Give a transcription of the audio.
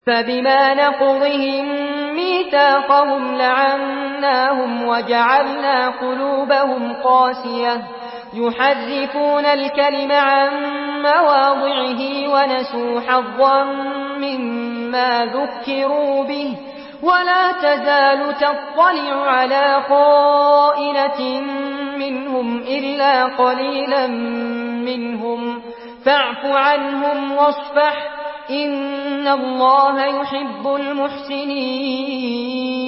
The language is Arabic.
فبما نقضهم ميثاقهم لعناهم وجعلنا قلوبهم قاسية يحرفون الكلم عن مواضعه ونسوا حظا مما ذكروا به ولا تزال تطلع على خائنة منهم إلا قليلا منهم فاعف عنهم واصفح إن الله يحب المحسنين